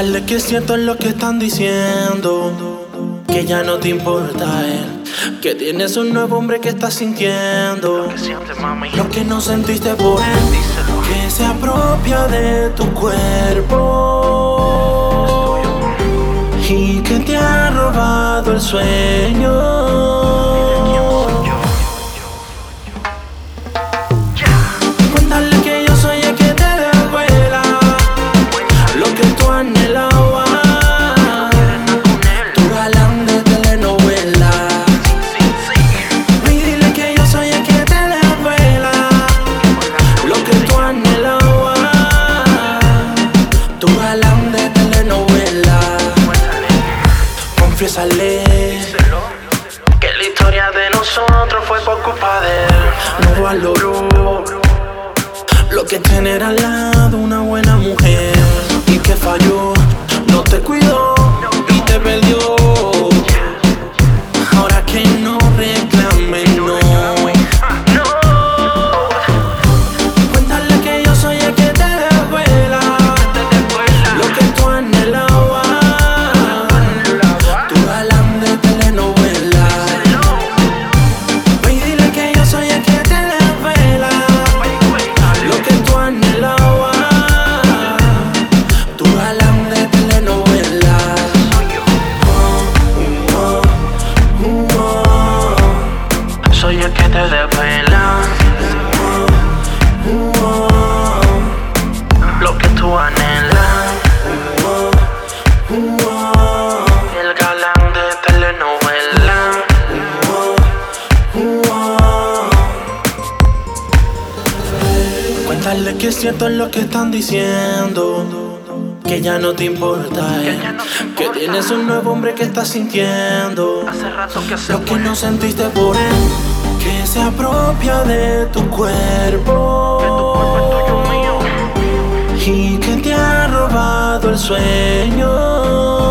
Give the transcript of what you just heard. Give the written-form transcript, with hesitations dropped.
Cuéntale que es cierto lo que están diciendo, que ya no te importa él, que tienes un nuevo hombre que estás sintiendo, lo que no sentiste por él, que se apropia de tu cuerpo y que te ha robado el sueño. Cuéntale que yo soy el que te desvela lo que tú anhelabas, tu galán de telenovela. Y dile que yo soy el que te desvela lo que tú anhelabas, tu galán de telenovela. Confiésale que la historia de nosotros fue por culpa de él. No valoró lo que es tener al lado una buena mujer, y que falló, no te cuidó y te perdió. Ahora que no reclame, no. Cuéntale que yo soy el que te desvela lo que tú anhelabas, tu galán de telenovela. Y dile que yo soy el que te desvela lo que tú anhelabas, tu galán de telenovela. Soy el que te desvela lo que tú anhelas, el galán de telenovela. Cuéntale que es cierto lo que están diciendo, que ya no te importa él, que tienes un nuevo hombre que estás sintiendo, lo que no sentiste por él, que se apropia de tu cuerpo y que te ha robado el sueño.